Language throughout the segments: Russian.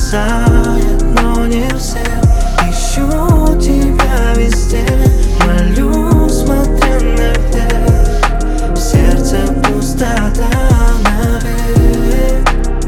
спасает, но не всех. Ищу тебя везде, молю, смотря наверх. В сердце пустота навек.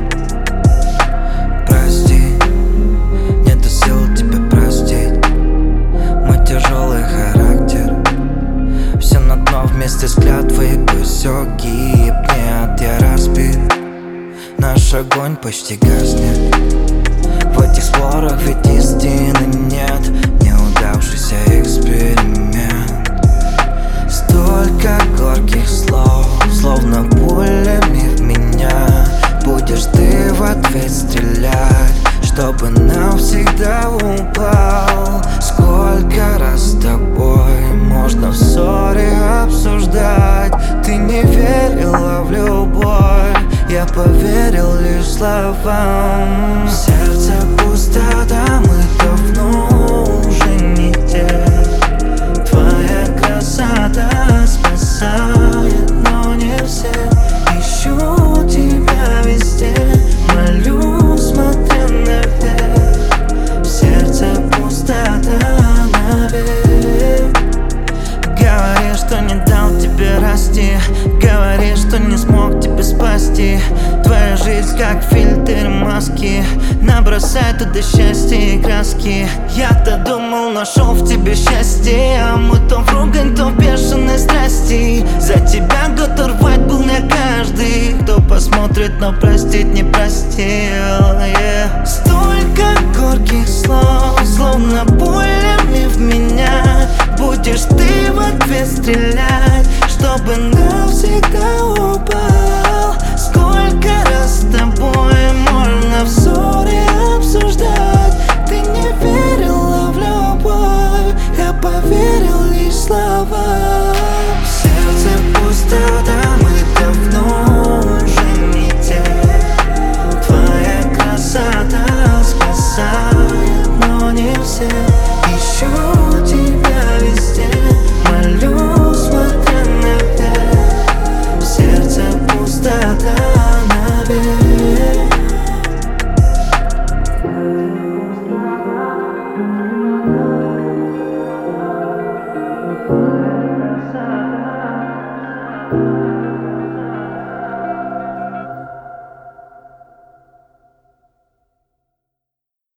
Прости, нету сил тебя простить. Мой тяжелый характер, все на дно вместе с клятвой. Пусть все гибнет, я разбит. Наш огонь почти гаснет. В этих спорах ведь истины нет. Неудавшийся эксперимент. Столько горьких слов, словно пулями в меня. Будешь ты в ответ стрелять, чтобы навсегда упал. Сколько раз с тобой можно в ссоре обсуждать. Ты не верила в любовь, я поверил лишь словам. В сердце пустота, мы давно уже не те. Твоя красота спасает, но не всех. Ищу тебя везде, молю, смотря наверх. В сердце пустота навек. Говоришь, что не дал тебе расти, говоришь, что не смог тебя спасти. Твоя жизнь как фильтр маски, набросай туда счастье и краски. Я-то думал, нашел в тебе счастье, а мы то в ругань, то в бешеной страсти. За тебя готов рвать был не каждый, кто посмотрит, но простить не простил, yeah. Столько горьких слов, словно пулями в меня. Будешь ты в ответ стрелять, чтобы навсегда упал. Сколько раз с тобой